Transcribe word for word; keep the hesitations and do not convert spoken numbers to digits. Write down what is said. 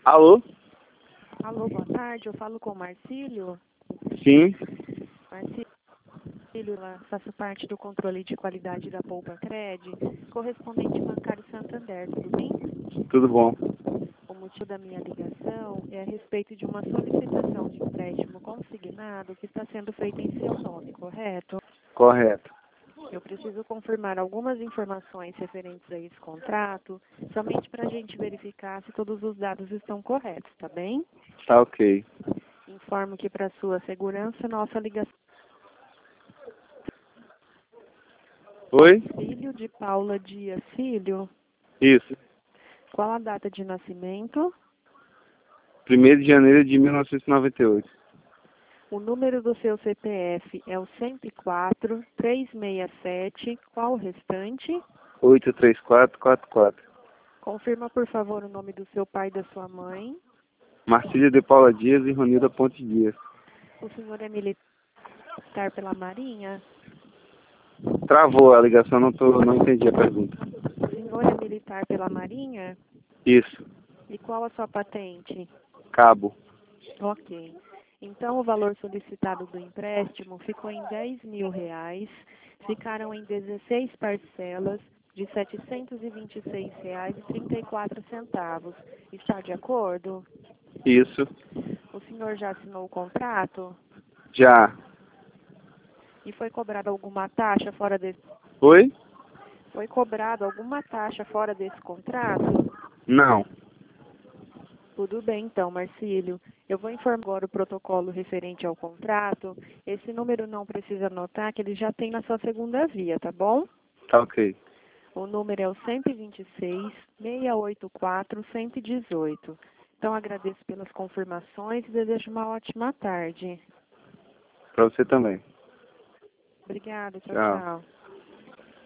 Alô? Alô, boa tarde. Eu falo com o Marcílio. Sim, Marcílio, eu faço parte do controle de qualidade da Poupa Cred, correspondente bancário Santander, tudo bem? tudo bom. O motivo da minha ligação é a respeito de uma solicitação de empréstimo consignado que está sendo feita em seu nome, correto? Correto. Eu preciso confirmar algumas informações referentes a esse contrato, somente para a gente verificar se todos os dados estão corretos, tá bem? Tá ok. Informo que, para sua segurança, nossa ligação Oi? Filho de Paula Dias Filho. Isso. Qual a data de nascimento? Primeiro de janeiro de mil novecentos e noventa e oito. O número do seu C P F é o cento e quatro, trezentos e sessenta e sete. Qual o restante? oito três quatro quatro quatro. Confirma, por favor, o nome do seu pai e da sua mãe. Marcília de Paula Dias e Ronilda Ponte Dias. O senhor é militar pela Marinha? Travou a ligação, não, tô, não entendi a pergunta. O senhor é militar pela Marinha? Isso. E qual a sua patente? Cabo. Ok. Então, o valor solicitado do empréstimo ficou em dez mil reais, ficaram em dezesseis parcelas de setecentos e vinte e seis reais e trinta e quatro centavos. Está de acordo? Isso. O senhor já assinou o contrato? Já. E foi cobrada alguma taxa fora desse... Oi? Foi cobrado alguma taxa fora desse contrato? Não. Tudo bem, então, Marcílio. Eu vou informar agora o protocolo referente ao contrato. Esse número não precisa anotar, que ele já tem na sua segunda via, tá bom? Tá ok. O número é o cento e vinte e seis, seiscentos e oitenta e quatro, cento e dezoito. Então, agradeço pelas confirmações e desejo uma ótima tarde. Pra você também. Obrigada, tchau, Tchau. tchau.